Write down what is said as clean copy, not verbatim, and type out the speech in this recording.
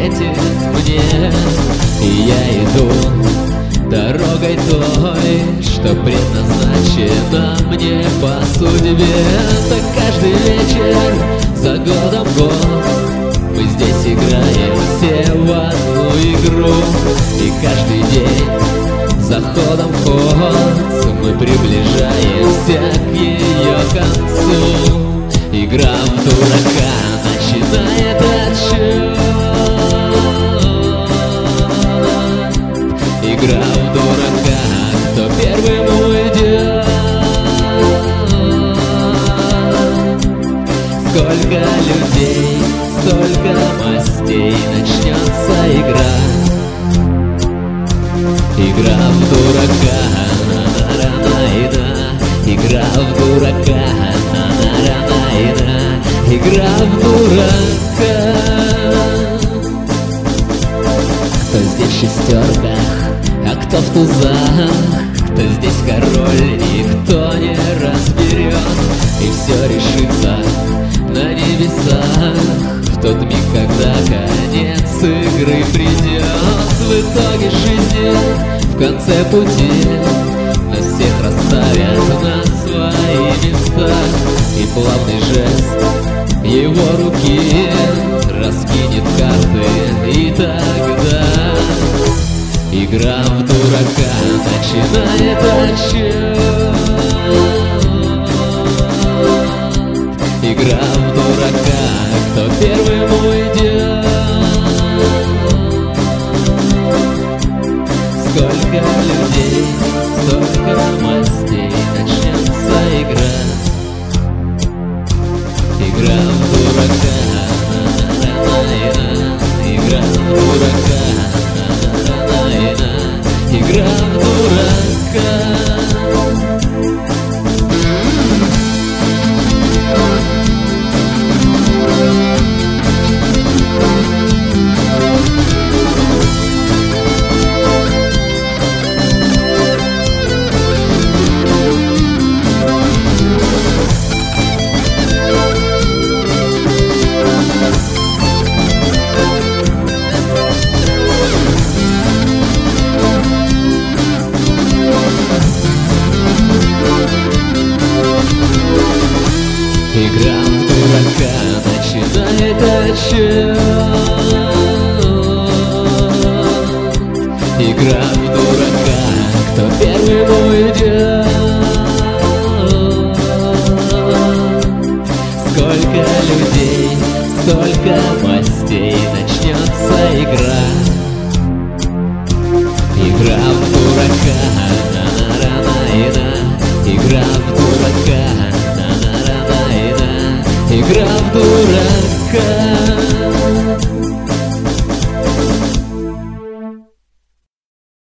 светит мне, и я иду дорогой той, что предназначена мне по судьбе. Так каждый вечер, за годом год, мы здесь играем все в одну игру, и каждый день заходом в ход мы приближаемся к ее концу. Игра в дурака начинает отсчет. Игра в дурака, кто первым уйдет. Сколько людей, столько мастей, начнется игра. Игра в дурака, на-на-на-на-на. Игра в дурака, на-на-на-на-на. Игра в дурака. Кто здесь в шестерках, а кто в тузах? Кто здесь король и кто не разберет? И все решится на небесах в тот миг, когда конец игры придет. В итоге жизни, в конце пути, нас всех расставят на свои места, и плавный жест его руки раскинет карты, и тогда игра в дурака начинает отсчет. Игра в дурака, кто первым уйдет. Сколько людей, столько мастей, начнется игра. Игра в дурака, на-на-на-на-на. Игра в дурака, на-на-на-на-на. Игра в дурака. Игра в дурака начинает отсчет. Игра в дурака, кто первым уйдет. Сколько людей, столько мастей, начнется игра. Игра в дурака, на-на-на-на-на.